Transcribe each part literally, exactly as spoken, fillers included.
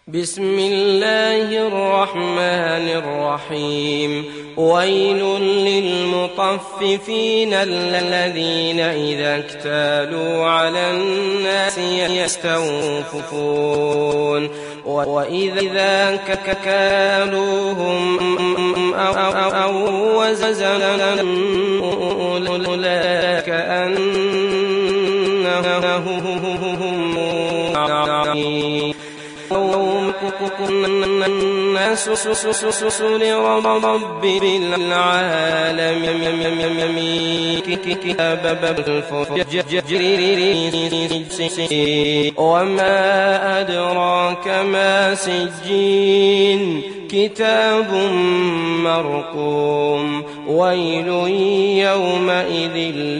بسم الله الرحمن الرحيم ويل للمطففين الذين إذا اكتالوا على الناس يستوفون وإذا كالوهم أو وزنوا أولئك كأنهم عظيم الناس لرب العالمين كتاب الفجر وما أدراك ما سجين كتاب مرقوم ويل يومئذ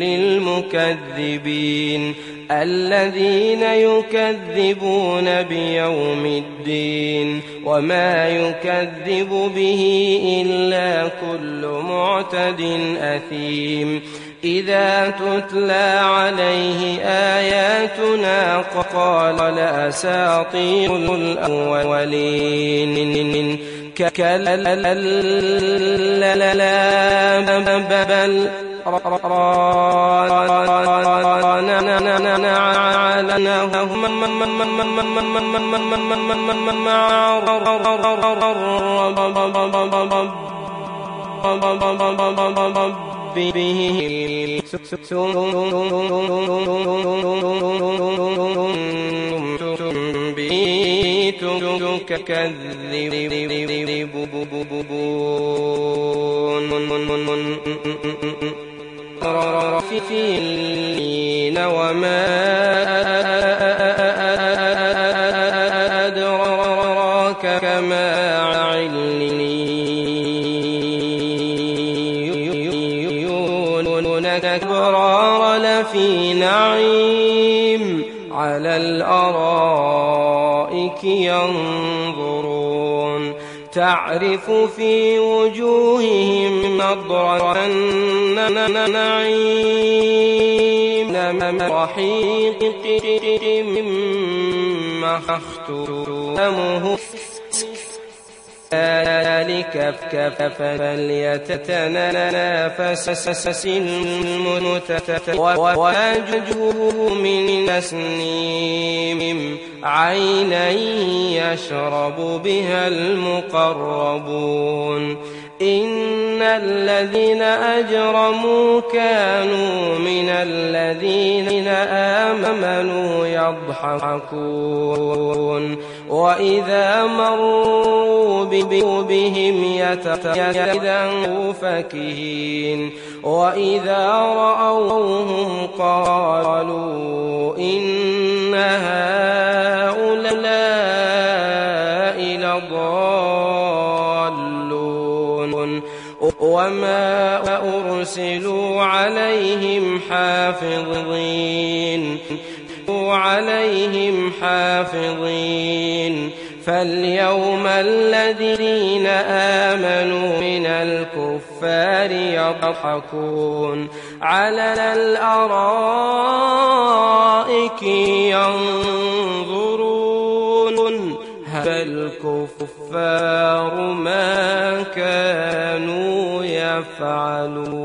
للمكذبين الذين يكذبون بيوم الدين وما يكذب به إلا كل معتد أثيم إذا تتلى عليه آياتنا قال أساطير الأولين كلا بل به تكذبون فيين وما أدراك ما عليون الأبرار لفي نعيم على الأرائك ينظرون تعرف في وجوههم نضرة النعيم رحيق مختومه ذلك فليتنافس المتنافسون ووجوه من تسنيم عينا يشرب بها المقربون إن الذين أجرموا كانوا من الذين آمنوا يضحكون وإذا مروا بهم يتخذون فكهين وإذا رأوهم قالوا إن هؤلاء لضالون وما أرسلوا عليهم حافظين عليهم حافظين فاليوم الذين آمنوا من الكفار يضحكون على الأرائك ينظرون هل الكفار ما كانوا يفعلون.